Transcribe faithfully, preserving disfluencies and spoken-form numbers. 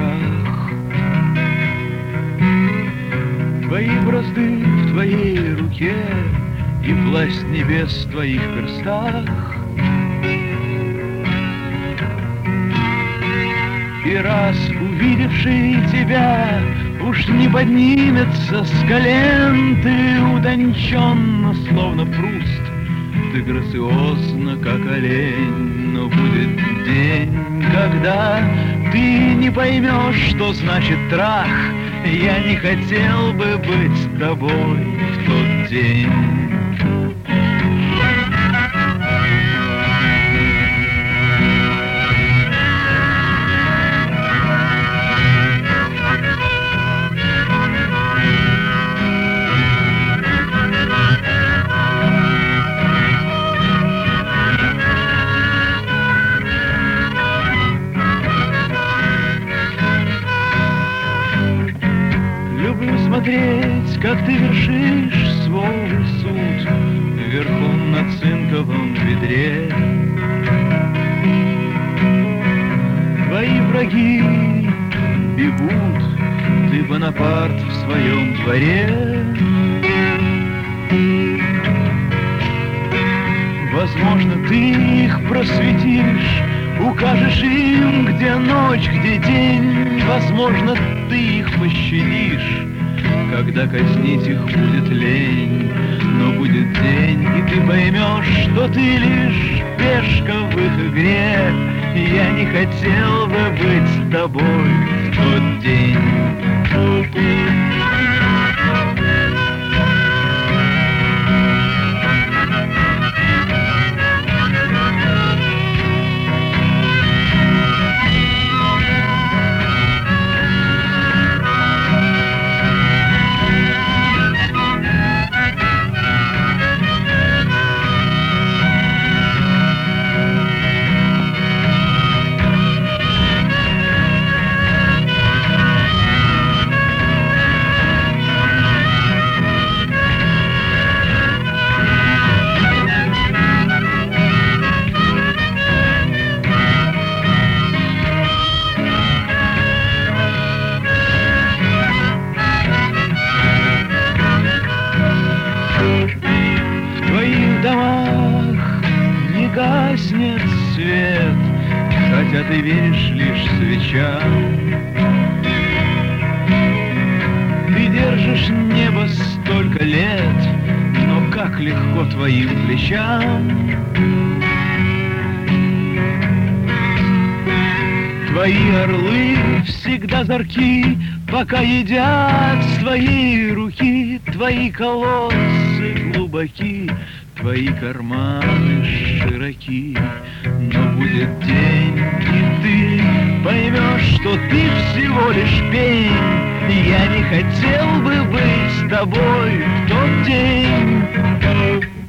руках. Твои бразды в твоей руке и власть небес в твоих перстах. И раз увидевший тебя уж не поднимется с колен, ты утонченно, словно Пруст, ты грациозно, как олень. Но будет день, когда ты не поймешь, что значит трах. Я не хотел бы быть с тобой в тот день. Смотреть, как ты вершишь свой суд верхом на цинковом ведре. Твои враги бегут, ты Бонапарт в своем дворе. Возможно, ты их просветишь, укажешь им, где ночь, где день. Возможно, ты их пощадишь, когда казнить их будет лень. Но будет день, и ты поймешь, что ты лишь пешка в их игре. Я не хотел бы быть с тобой в тот день. Гаснет свет, хотя ты веришь лишь свечам. Ты держишь небо столько лет, но как легко твоим плечам. Твои орлы всегда зорки, пока едят с твоей руки. Твои колодцы глубоки, твои карманы широки. Но будет день, и ты поймешь, что ты всего лишь пень. Я не хотел бы быть с тобой в тот день.